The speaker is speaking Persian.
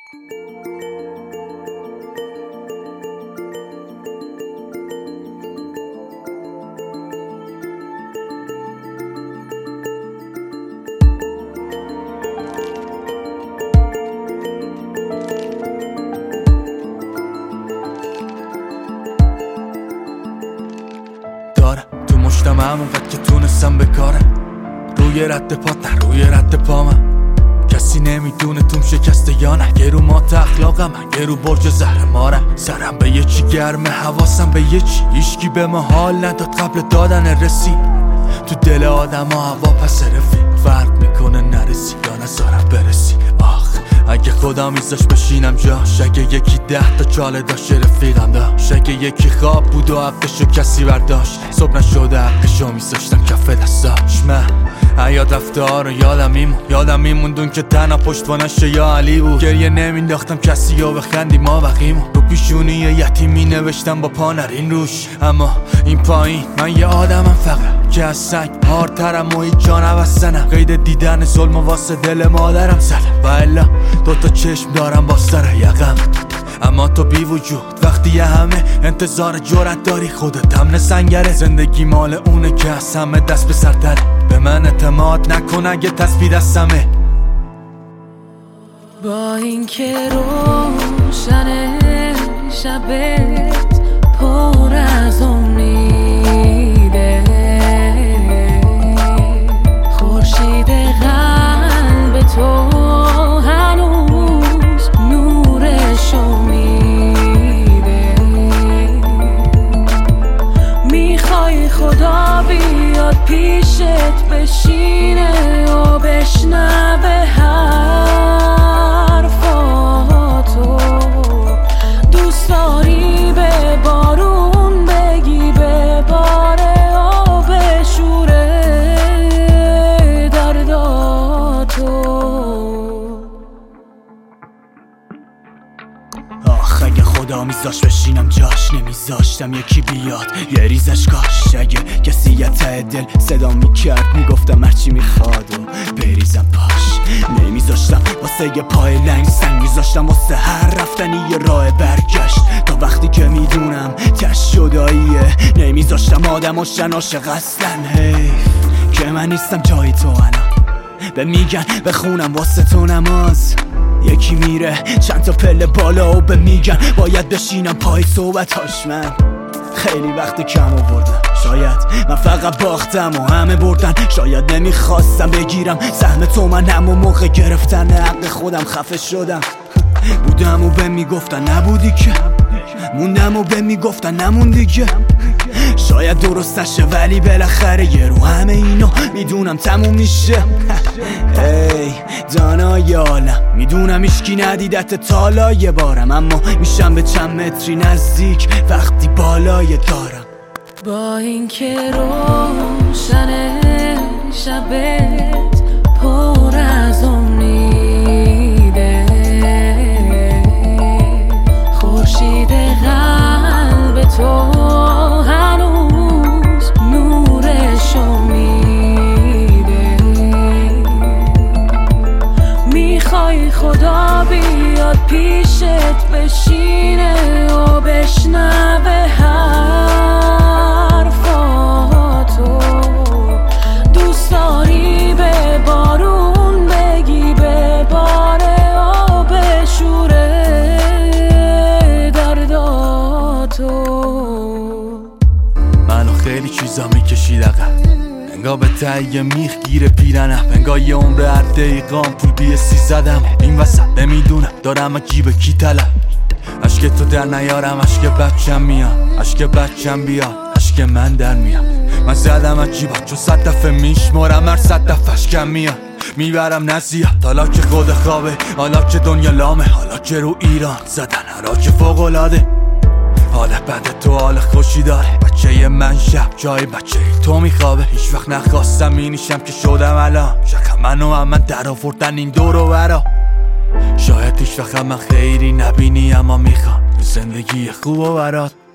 تو مشتم همونقدر که تونستم بکارم، روی رد پات نه روی رد پا من. کسی نمیدونه توم شکسته یا نه، یه رو مات اخلاقم من، یه رو برج زهر مارم. سرم به یه چی گرمه، حواسم به یه چی، هیچکی به ما حال نداد قبل دادن رسید. تو دل آدم ها هوا پس رفیق فرق میکنه، نرسی یا نذارم برسی. اگه خدا میذاش بشینم جاش، اگه یکی 10 تا چاله داشت رفیقم داشت، اگه یکی خواب بود و حقشو کسی برداشت، صبح نشده حقشو میذاشتم کف دستاش. من حیات رفته رو یادم میموندون که تنها پشتوانش یا علی بود. گریه نمینداختم کسی رو بخندی ما وقیمون، رو پیشونی یتیمی نوشتم با پا نرین روش. اما این پایین من یه آدمم فقط که از سنگ هارترم و هیچ جا نبستنم. قید دیدن ظلم واسه دل مادرم زدم و الا 2 تا چشم دارم با سر یقم. اما تو بی وجود وقتی یه همه انتظار جرأت داری، خودت هم سنگره. زندگی مال اونه که از همه دست به سرتره، به من اعتماد نکن اگه تسبیح دستمه. با این که روشن شبت پر از امیده، خورشید قلب تو هنوز نورشو میده. میخوای خدا بیاد پیشت بشینه و بشنوه حرفاتو، دوست داری به بارون بگی بباره و بشوره درداتو. اگه خدا میذاش بشینم جاش، نمیذاشتم یکی بیاد یه ریزش کاش. اگه کسی یه ته دل صدا میکرد میگفتم هرچی میخواد و بریزم پاش. نمیذاشتم واسه یه پای لنگ سنگ، میذاشتم واسه هر رفتنی یه راه برگشت. تا وقتی که میدونم تش جداییه، نمیذاشتم آدم هاشن عاشق اصلن. حیف که من نیستم جای تو الان، به میگن بخونم واسه تو نماز. یکی میره چند تا پله بالا و به میگن باید بشینم پای صحبتاش. من خیلی وقت کم آوردم، شاید من فقط باختم و همه بردن. شاید نمیخواستم بگیرم سهم تو، من همون موقع گرفتن حق خودم خفه شدم. بودم و به میگفتن نبودی که، موندم و به میگفتن نموندی که. شاید درست نشه ولی بالاخره یه رو همه اینا میدونم تموم میشه. ای دانای عالم میدونم ایشکی ندیدت تالا یه بارم، اما میشم به چند متری نزدیک وقتی بالای دارم. با این که روشن شبت پر از امیده، خورشید قلب تو هنوز نورشو میده. میخوای خدا بیاد پیشت بشینه و بشنوه حرفاتو، دوست داری به بارون بگی بباره و بشوره درداتو. منو خیلی چیزا میکشید عقب، انگار به تهیه میخ گیره پیرنم، انگار یه عمر هر دقیقام پول بیسی زدم. این وسط نمیدونم دارم جیب کی طلب، عشق تو در نیارم عشق بچم میاد، عشق بچم بیاد عشق من در میاد. من زدم از جیبم چون 100 دفعه میشمارم، هر 100 دفعش کم میاد. میبرم نزیاد حالا که خود خوابه، حالا که دنیا لامه، حالا که رو ایران زدن، حالا که فوق‌العاده. حال بد تو حال خوشی داره، بچه من شب جای بچه تو میخوابه. هیچ وقت نخواستم اینیشم که شدم الان، شکم منو هم من در آوردن این دور و برا. شاید هیچ وقت من خیری نبینی اما میخوام زندگی خوب و برات.